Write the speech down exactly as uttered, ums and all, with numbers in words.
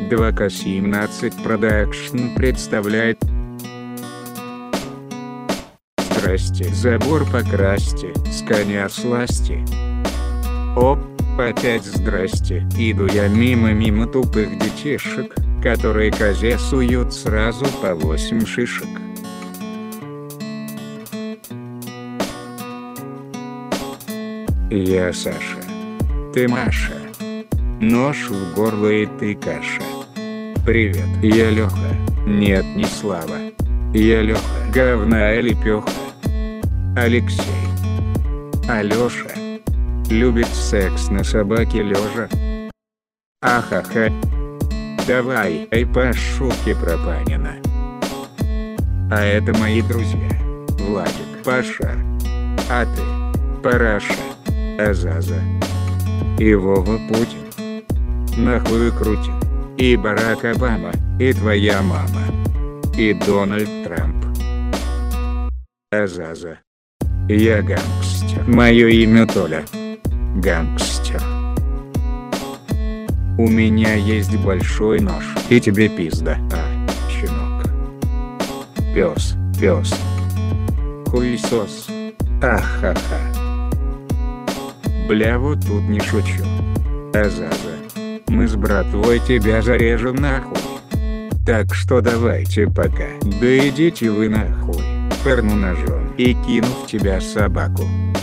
два ка семнадцать Продакшн представляет. Здрасте, забор покрасьте, с коня сласти. Оп, опять здрасте, иду я мимо-мимо тупых детишек, которые козе суют сразу по восемь шишек. Я Саша. Ты Маша. Нож в горло и ты каша. Привет, я Леха. Нет, не Слава. Я Леха. Говна или пёха. Алексей. Алёша. Любит секс на собаке лежа. Ахаха. Давай, эй, по шутке про Панина. А это мои друзья. Владик, Паша. А ты, Параша, Азаза. И Вова Путин. Нахуй крутит. И Барак Обама, и твоя мама. И Дональд Трамп. Азаза. Я гангстер. Мое имя Толя. Гангстер. У меня есть большой нож. И тебе пизда. А, щенок. Пес, пес. Хуесос. Ахаха. Бля, вот тут не шучу. Азаза. Мы с братвой тебя зарежем нахуй. Так что давайте пока. Да идите вы нахуй. Пырну ножом и кину в тебя собаку.